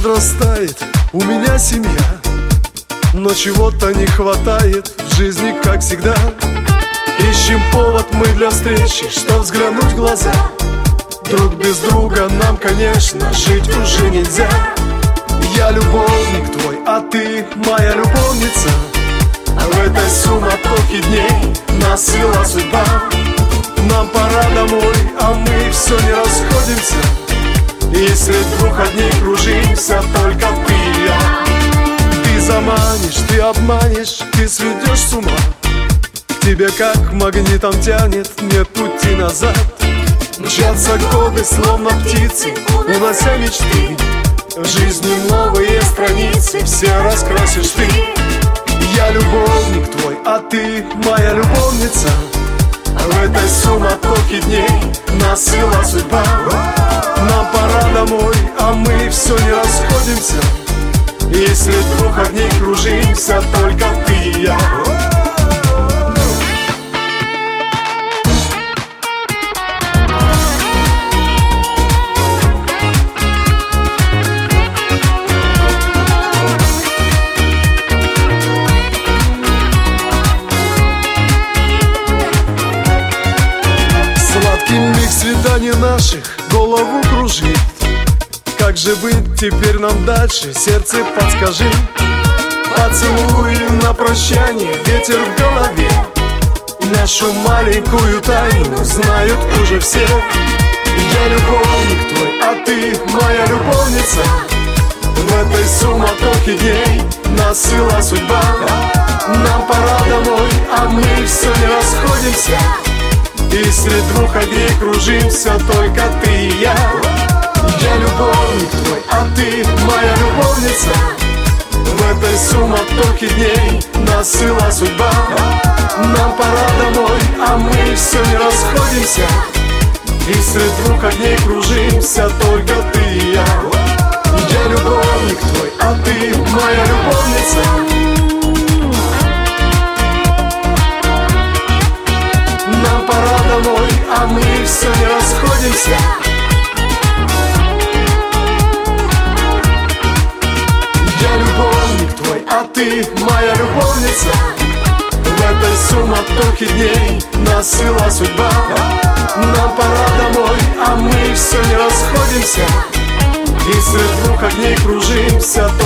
подрастает у меня семья, но чего-то не хватает в жизни, как всегда. Ищем повод мы для встречи, что взглянуть в глаза. Друг без друга нам, конечно, жить уже нельзя. Я любовник твой, а ты моя любовница. В этой суматохе дней нас свела судьба. Нам пора домой, а мы все не расходимся. И средь двух огней кружимся только ты и я. Ты заманишь, ты обманешь, ты сведешь с ума. К тебе как магнитом тянет, нет пути назад. Мчатся годы, словно птицы, унося мечты. В жизни новые страницы, все раскрасишь ты. Я любовник твой, а ты моя любовница. В этой суматохе дней нас свела судьба. Нам пора домой, а мы все не расходимся. И средь двух огней кружимся только ты и я. Миг свиданий наших голову кружит. Как же быть теперь нам дальше, сердце подскажи. Поцелуй на прощание, ветер в голове. Нашу маленькую тайну знают уже все. Я любовник твой, а ты моя любовница. В этой суматохе дней нас свела судьба. Нам пора домой, а мы все не расходимся. И средь двух огней кружимся только ты и я. Я любовник твой, а ты моя любовница. В этой суматохе дней нас свела судьба. Нам пора домой, а мы все не расходимся. И средь двух огней кружимся только ты и я. Я любовник твой, а ты моя любовница. Нам пора домой, а мы все не расходимся. Я любовник твой, а ты моя любовница. В этой суматохе дней нас свела судьба. Нам пора домой, а мы все не расходимся. И средь двух огней кружимся.